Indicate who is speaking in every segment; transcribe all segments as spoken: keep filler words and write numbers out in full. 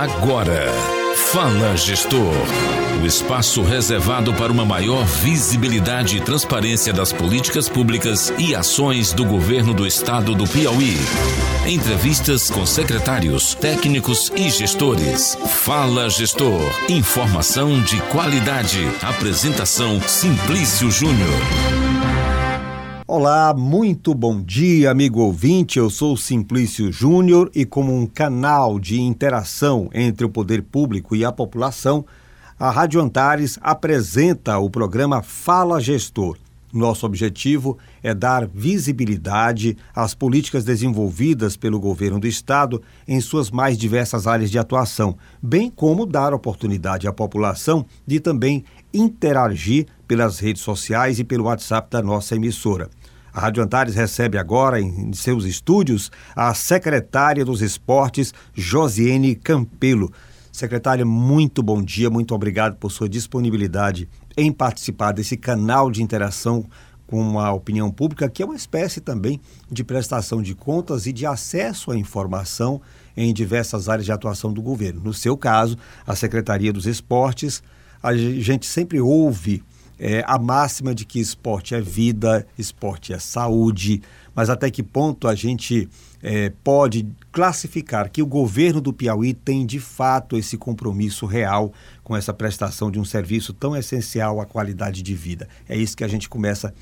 Speaker 1: agora. Fala Gestor, o espaço reservado para uma maior visibilidade e transparência das políticas públicas e ações do governo do estado do Piauí. Entrevistas com secretários, técnicos e gestores. Fala Gestor, informação de qualidade. Apresentação Simplício Júnior.
Speaker 2: Olá, muito bom dia, amigo ouvinte. Eu sou Simplício Júnior e, como um canal de interação entre o poder público e a população, a Rádio Antares apresenta o programa Fala Gestor. Nosso objetivo é dar visibilidade às políticas desenvolvidas pelo governo do estado em suas mais diversas áreas de atuação, bem como dar oportunidade à população de também interagir pelas redes sociais e pelo WhatsApp da nossa emissora. A Rádio Antares recebe agora em seus estúdios a secretária dos Esportes, Josiene Campelo. Secretária, muito bom dia, muito obrigado por sua disponibilidade em participar desse canal de interação com a opinião pública, que é uma espécie também de prestação de contas e de acesso à informação em diversas áreas de atuação do governo. No seu caso, a Secretaria dos Esportes, a gente sempre ouve É, a máxima de que esporte é vida, esporte é saúde, mas até que ponto a gente é, pode classificar que o governo do Piauí tem de fato esse compromisso real com essa prestação de um serviço tão essencial à qualidade de vida? É isso que a gente começa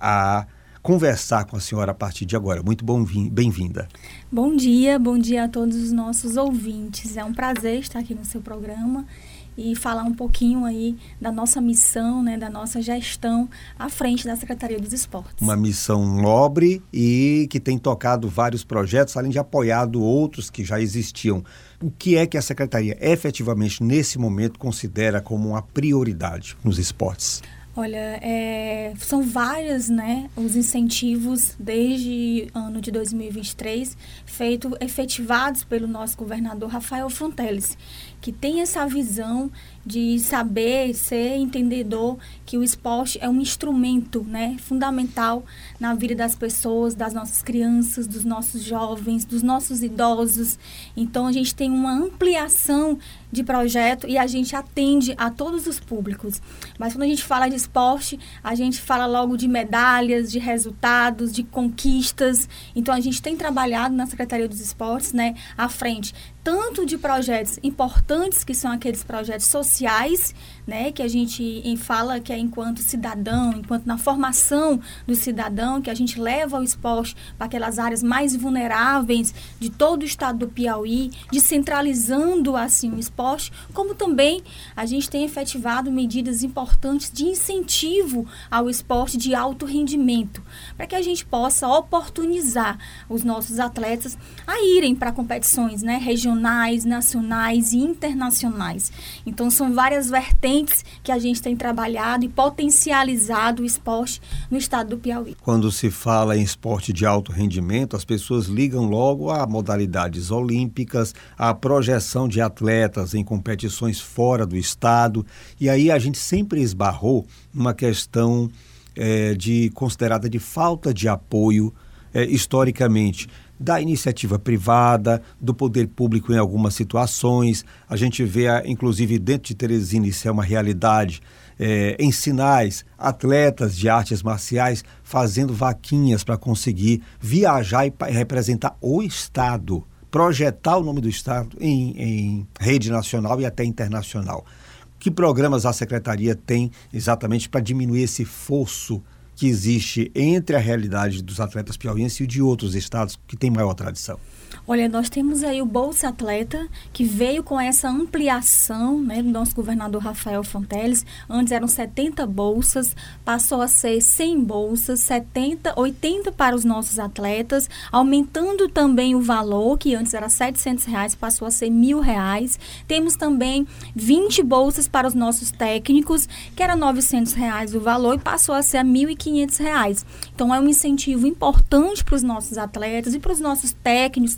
Speaker 2: a conversar com a senhora a partir de agora. Muito bom, bem-vinda.
Speaker 3: Bom dia, bom dia a todos os nossos ouvintes. É um prazer estar aqui no seu programa e falar um pouquinho aí da nossa missão, né, da nossa gestão à frente da Secretaria dos Esportes.
Speaker 2: Uma missão nobre e que tem tocado vários projetos, além de apoiado outros que já existiam. O que é que a Secretaria efetivamente, nesse momento, considera como uma prioridade nos esportes?
Speaker 3: Olha, é, são vários, né, os incentivos desde ano de dois mil e vinte e três, feitos, efetivados pelo nosso governador Rafael Fonteles, que tem essa visão de saber, ser entendedor que o esporte é um instrumento, né, fundamental na vida das pessoas, das nossas crianças, dos nossos jovens, dos nossos idosos. Então, a gente tem uma ampliação de projeto e a gente atende a todos os públicos. Mas quando a gente fala de esporte, a gente fala logo de medalhas, de resultados, de conquistas. Então, a gente tem trabalhado na Secretaria dos Esportes, né, à frente, tanto de projetos importantes, que são aqueles projetos sociais, né, que a gente fala que é enquanto cidadão, enquanto na formação do cidadão, que a gente leva o esporte para aquelas áreas mais vulneráveis de todo o estado do Piauí, descentralizando assim o esporte, como também a gente tem efetivado medidas importantes de incentivo ao esporte de alto rendimento, para que a gente possa oportunizar os nossos atletas a irem para competições, né, regionais, nacionais e internacionais. Então, são várias vertentes que a gente tem trabalhado e potencializado o esporte no estado do Piauí.
Speaker 2: Quando se fala em esporte de alto rendimento, as pessoas ligam logo a modalidades olímpicas, a projeção de atletas em competições fora do estado, e aí a gente sempre esbarrou numa questão é, de considerada de falta de apoio é, historicamente da iniciativa privada, do poder público em algumas situações. A gente vê, inclusive dentro de Teresina, isso é uma realidade, é, em Sinais, atletas de artes marciais fazendo vaquinhas para conseguir viajar e representar o estado, projetar o nome do estado em, em rede nacional e até internacional. Que programas a Secretaria tem exatamente para diminuir esse fosso que existe entre a realidade dos atletas piauienses e de outros estados que têm maior tradição?
Speaker 3: Olha, nós temos aí o Bolsa Atleta, que veio com essa ampliação, né, do nosso governador Rafael Fonteles. Antes eram setenta bolsas, passou a ser cem bolsas, setenta, oitenta para os nossos atletas, aumentando também o valor, que antes era setecentos reais, passou a ser mil reais. Temos também vinte bolsas para os nossos técnicos, que era novecentos reais o valor, e passou a ser a mil e quinhentos reais. Então, é um incentivo importante para os nossos atletas e para os nossos técnicos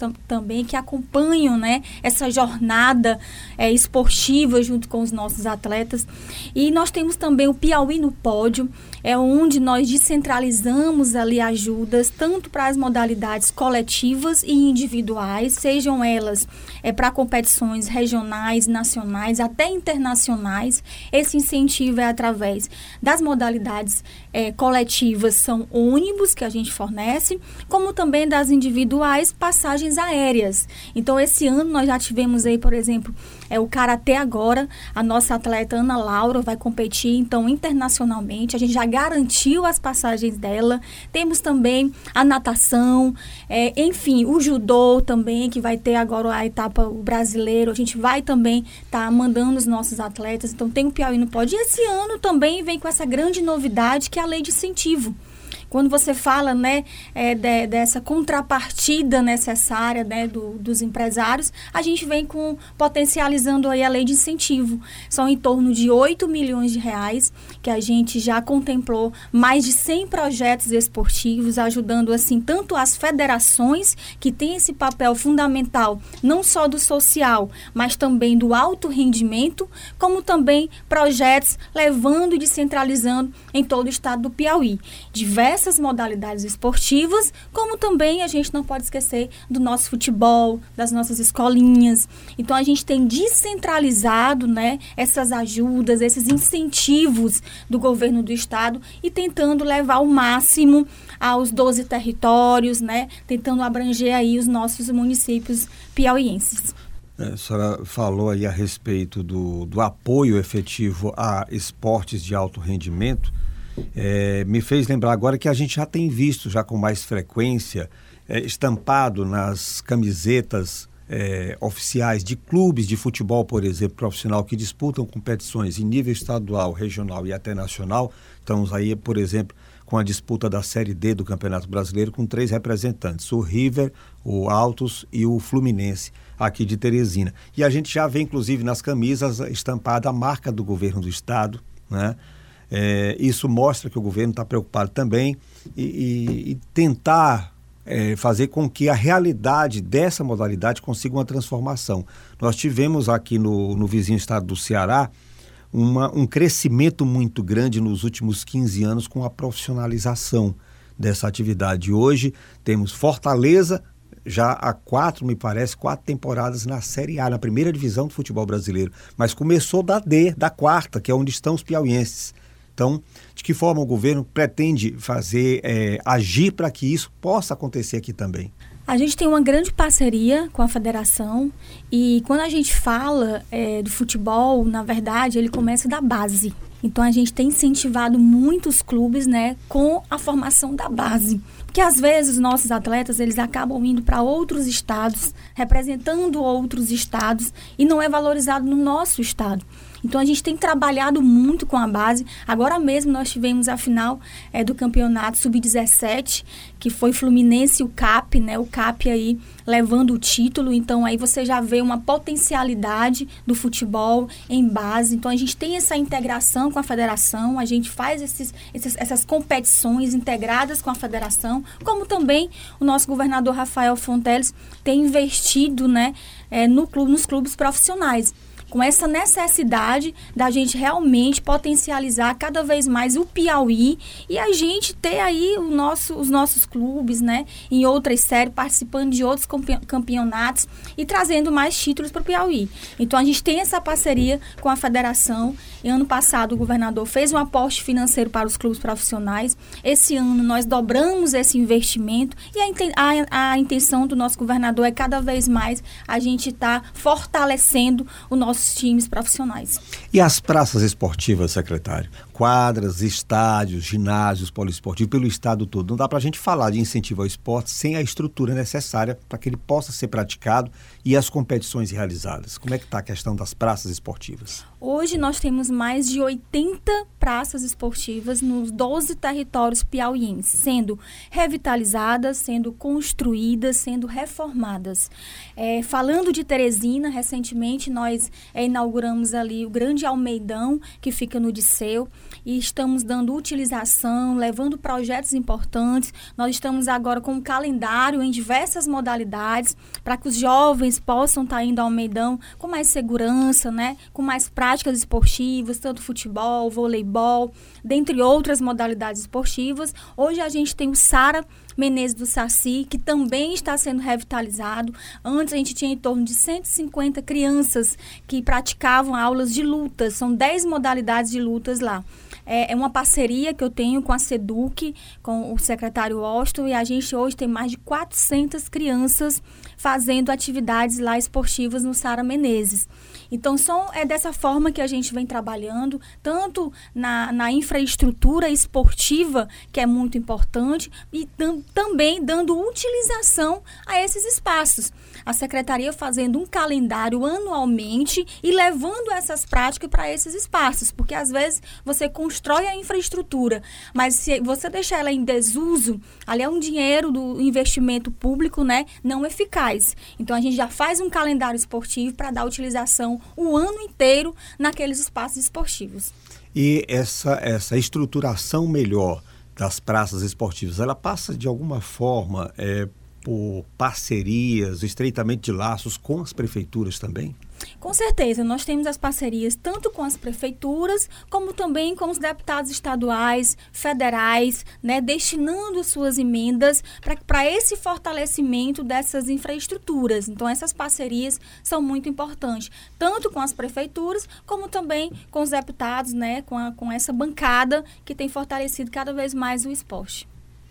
Speaker 3: tam, também que acompanham, né, essa jornada é, esportiva junto com os nossos atletas. E nós temos também o Piauí no Pódio, é onde nós descentralizamos ali ajudas, tanto para as modalidades coletivas e individuais, sejam elas é, para competições regionais, nacionais, até internacionais. Esse incentivo é através das modalidades é, coletivas, são ônibus que a gente fornece, como também das individuais, passagens aéreas. Então, esse ano nós já tivemos aí, por exemplo, é, o Karatê agora, a nossa atleta Ana Laura vai competir, então, internacionalmente, a gente já garantiu as passagens dela. Temos também a natação, é, enfim, o judô também, que vai ter agora a etapa brasileira, a gente vai também estar tá mandando os nossos atletas, então tem o Piauí no Pódio. E esse ano também vem com essa grande novidade, que é a lei de incentivo. Quando você fala, né, é, de, dessa contrapartida necessária, né, do, dos empresários, a gente vem com, potencializando aí a lei de incentivo. São em torno de oito milhões de reais, que a gente já contemplou mais de cem projetos esportivos, ajudando assim tanto as federações, que têm esse papel fundamental, não só do social, mas também do alto rendimento, como também projetos levando e descentralizando em todo o estado do Piauí. Diversas essas modalidades esportivas, como também a gente não pode esquecer do nosso futebol, das nossas escolinhas. Então, a gente tem descentralizado, né, essas ajudas, esses incentivos do governo do estado e tentando levar ao máximo aos doze territórios, né, tentando abranger aí os nossos municípios piauienses.
Speaker 2: É, a senhora falou aí a respeito do, do apoio efetivo a esportes de alto rendimento. É, me fez lembrar agora que a gente já tem visto, já com mais frequência, é, estampado nas camisetas é, oficiais de clubes de futebol, por exemplo, profissional, que disputam competições em nível estadual, regional e até nacional. Estamos aí, por exemplo, com a disputa da Série D do Campeonato Brasileiro com três representantes, o River, o Altos e o Fluminense, aqui de Teresina. E a gente já vê, inclusive, nas camisas estampada a marca do governo do estado, né? É, isso mostra que o governo está preocupado também e, e, e tentar é, fazer com que a realidade dessa modalidade consiga uma transformação. Nós tivemos aqui no, no vizinho estado do Ceará uma, um crescimento muito grande nos últimos quinze anos com a profissionalização dessa atividade. Hoje temos Fortaleza, já há quatro, me parece, quatro temporadas na Série A, na primeira divisão do futebol brasileiro, mas começou da D, da quarta, que é onde estão os piauienses. Então, de que forma o governo pretende fazer, é, agir para que isso possa acontecer aqui também?
Speaker 3: A gente tem uma grande parceria com a federação e quando a gente fala é, do futebol, na verdade, ele começa da base. Então, a gente tem incentivado muitos clubes, né, com a formação da base. Porque, às vezes, os nossos atletas, eles acabam indo para outros estados, representando outros estados, e não é valorizado no nosso estado. Então, a gente tem trabalhado muito com a base. Agora mesmo, nós tivemos a final é, do campeonato sub dezessete, que foi Fluminense e o C A P, né? O C A P aí levando o título. Então, aí você já vê uma potencialidade do futebol em base. Então, a gente tem essa integração com a federação, a gente faz esses, esses, essas competições integradas com a federação, como também o nosso governador Rafael Fonteles tem investido, né, é, no clube, nos clubes profissionais, com essa necessidade da gente realmente potencializar cada vez mais o Piauí e a gente ter aí o nosso, os nossos clubes, né, em outras séries, participando de outros campeonatos e trazendo mais títulos para o Piauí. Então, a gente tem essa parceria com a federação. E ano passado, o governador fez um aporte financeiro para os clubes profissionais. Esse ano, nós dobramos esse investimento e a, a, a intenção do nosso governador é cada vez mais a gente estar tá fortalecendo o nosso times profissionais.
Speaker 2: E as praças esportivas, secretário? Quadras, estádios, ginásios, poliesportivos, pelo estado todo. Não dá para a gente falar de incentivo ao esporte sem a estrutura necessária para que ele possa ser praticado e as competições realizadas. Como é que está a questão das praças esportivas?
Speaker 3: Hoje nós temos mais de oitenta praças esportivas nos doze territórios piauienses, sendo revitalizadas, sendo construídas, sendo reformadas. É, falando de Teresina, recentemente nós é, inauguramos ali o grande Almeidão, que fica no Disseu, e estamos dando utilização, levando projetos importantes. Nós estamos agora com um calendário em diversas modalidades, para que os jovens possam estar indo ao Almeidão com mais segurança, né? Com mais práticas esportivas, tanto futebol, voleibol, dentre outras modalidades esportivas. Hoje a gente tem o Sara Menezes do Saci, que também está sendo revitalizado. Antes a gente tinha em torno de cento e cinquenta crianças que praticavam aulas de lutas. São dez modalidades de lutas lá. É uma parceria que eu tenho com a SEDUC, com o secretário Austin, e a gente hoje tem mais de quatrocentas crianças fazendo atividades lá esportivas no Sara Menezes. Então, são, é dessa forma que a gente vem trabalhando, tanto na, na infraestrutura esportiva, que é muito importante, e tam, também dando utilização a esses espaços. A Secretaria fazendo um calendário anualmente e levando essas práticas para esses espaços, porque às vezes você constrói a infraestrutura, mas se você deixar ela em desuso, ali é um dinheiro do investimento público, né, não eficaz. Então, a gente já faz um calendário esportivo para dar utilização o ano inteiro naqueles espaços esportivos.
Speaker 2: E essa, essa estruturação melhor das praças esportivas, ela passa de alguma forma é, por parcerias, estreitamento de laços com as prefeituras também?
Speaker 3: Com certeza, nós temos as parcerias tanto com as prefeituras, como também com os deputados estaduais, federais, né, destinando suas emendas para esse fortalecimento dessas infraestruturas. Então, essas parcerias são muito importantes, tanto com as prefeituras, como também com os deputados, né, com, a, com essa bancada que tem fortalecido cada vez mais o esporte.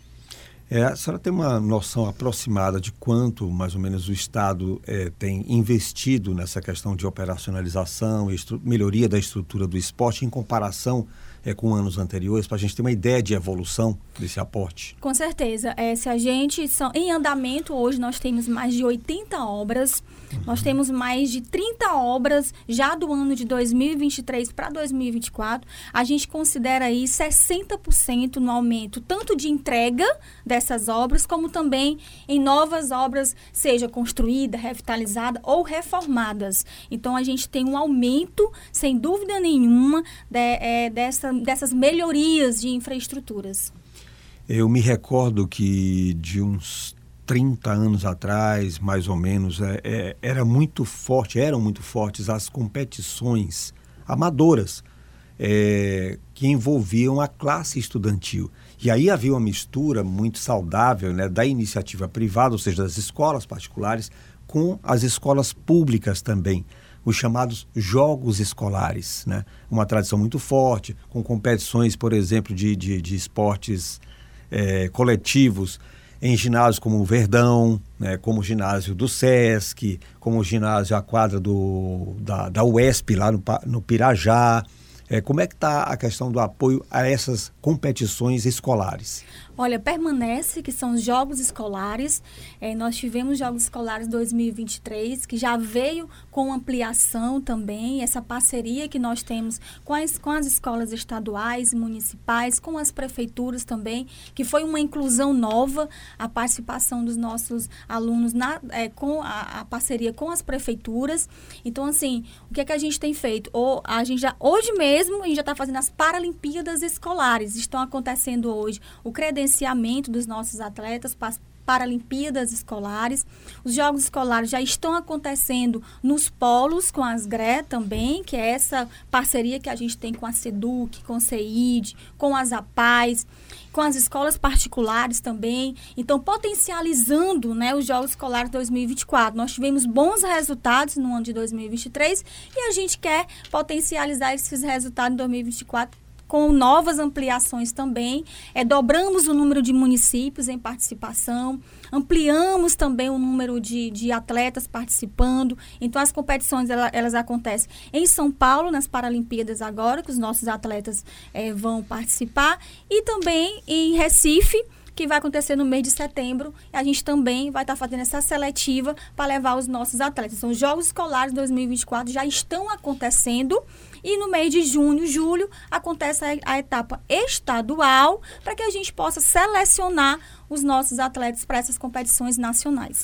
Speaker 2: É, a senhora tem uma noção aproximada de quanto, mais ou menos, o Estado é, tem investido nessa questão de operacionalização e melhoria da estrutura do esporte em comparação é, com anos anteriores, para a gente ter uma ideia de evolução desse aporte?
Speaker 3: Com certeza. É, se a gente, são, em andamento, hoje nós temos mais de oitenta obras, uhum. Nós temos mais de trinta obras já do ano de dois mil e vinte e três para dois mil e vinte e quatro. A gente considera aí sessenta por cento no aumento, tanto de entrega dessas obras, como também em novas obras, seja construída, revitalizada ou reformadas. Então, a gente tem um aumento, sem dúvida nenhuma, de, é, dessa, dessas melhorias de infraestruturas.
Speaker 2: Eu me recordo que de uns trinta anos atrás, mais ou menos, é, é, era muito forte, eram muito fortes as competições amadoras é, que envolviam a classe estudantil. E aí havia uma mistura muito saudável, né, da iniciativa privada, ou seja, das escolas particulares, com as escolas públicas também, os chamados jogos escolares, né? Uma tradição muito forte, com competições, por exemplo, de, de, de esportes é, coletivos, em ginásios como o Verdão, né, como o ginásio do Sesc, como o ginásio, a quadra do, da, da U E S P, lá no, no Pirajá. É, como é que está a questão do apoio a essas competições escolares?
Speaker 3: Olha, permanece que são os Jogos Escolares. É, nós tivemos Jogos Escolares dois mil e vinte e três, que já veio com ampliação também, essa parceria que nós temos com as, com as escolas estaduais e municipais, com as prefeituras também, que foi uma inclusão nova, a participação dos nossos alunos na, é, com a, a parceria com as prefeituras. Então, assim, o que é que a gente tem feito? Ou, a gente já, hoje mesmo, a gente já está fazendo as Paralimpíadas Escolares. Estão acontecendo hoje o credenciamento dos nossos atletas para Paralimpíadas Escolares. Os Jogos Escolares já estão acontecendo nos polos com as G R E também, que é essa parceria que a gente tem com a SEDUC, com o CEID, com as APAES, com as escolas particulares também. Então, potencializando, né, os Jogos Escolares dois mil e vinte e quatro. Nós tivemos bons resultados no ano de dois mil e vinte e três e a gente quer potencializar esses resultados em dois mil e vinte e quatro com novas ampliações também. É, dobramos o número de municípios em participação, ampliamos também o número de, de atletas participando. Então, as competições, elas, elas acontecem em São Paulo, nas Paralimpíadas agora, que os nossos atletas é, vão participar, e também em Recife, que vai acontecer no mês de setembro. A gente também vai estar fazendo essa seletiva para levar os nossos atletas. Então, os Jogos Escolares dois mil e vinte e quatro já estão acontecendo e no mês de junho, julho, acontece a, a etapa estadual para que a gente possa selecionar os nossos atletas para essas competições nacionais.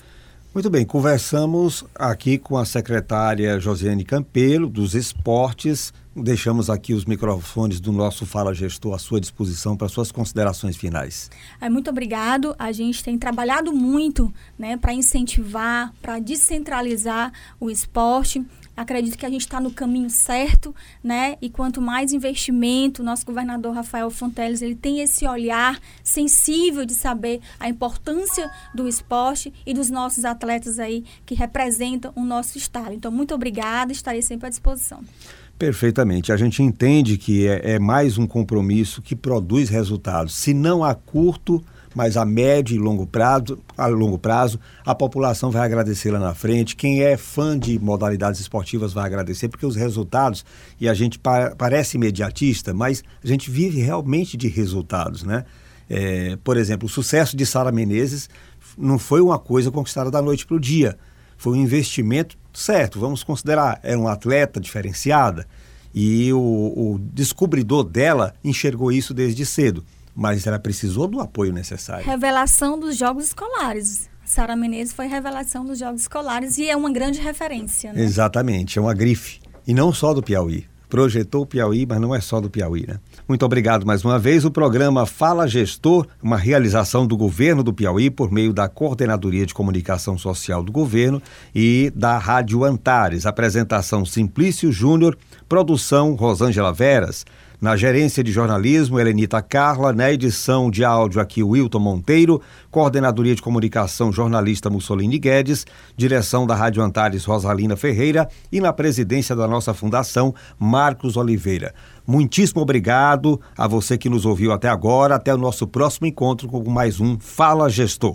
Speaker 2: Muito bem, conversamos aqui com a secretária Josiane Campelo, dos Esportes. Deixamos aqui os microfones do nosso Fala Gestor à sua disposição para suas considerações finais.
Speaker 3: É, muito obrigado. A gente tem trabalhado muito, né, para incentivar, para descentralizar o esporte. Acredito que a gente está no caminho certo, né? E quanto mais investimento, nosso governador Rafael Fonteles, ele tem esse olhar sensível de saber a importância do esporte e dos nossos atletas aí que representam o nosso estado. Então, muito obrigada, estarei sempre à disposição.
Speaker 2: Perfeitamente. A gente entende que é, é mais um compromisso que produz resultados, se não a curto, mas a médio e longo prazo, a longo prazo, a população vai agradecer lá na frente. Quem é fã de modalidades esportivas vai agradecer, porque os resultados, e a gente pa- parece imediatista, mas a gente vive realmente de resultados, né? É, por exemplo, o sucesso de Sara Menezes não foi uma coisa conquistada da noite para o dia, foi um investimento certo, vamos considerar, é uma atleta diferenciada, e o, o descobridor dela enxergou isso desde cedo. Mas ela precisou do apoio necessário.
Speaker 3: Revelação dos Jogos Escolares. Sara Menezes foi revelação dos Jogos Escolares e é uma grande referência, né?
Speaker 2: Exatamente, é uma grife. E não só do Piauí. Projetou o Piauí, mas não é só do Piauí, né? Muito obrigado mais uma vez. O programa Fala Gestor, uma realização do governo do Piauí por meio da Coordenadoria de Comunicação Social do governo e da Rádio Antares. Apresentação Simplício Júnior, produção Rosângela Veras. Na gerência de jornalismo, Helenita Carla. Na edição de áudio aqui, Wilton Monteiro. Coordenadoria de comunicação, jornalista Mussolini Guedes. Direção da Rádio Antares, Rosalina Ferreira. E na presidência da nossa fundação, Marcos Oliveira. Muitíssimo obrigado a você que nos ouviu até agora. Até o nosso próximo encontro com mais um Fala Gestor.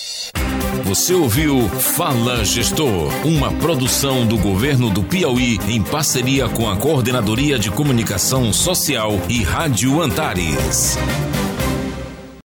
Speaker 1: Você ouviu Fala Gestor, uma produção do governo do Piauí em parceria com a Coordenadoria de Comunicação Social e Rádio Antares.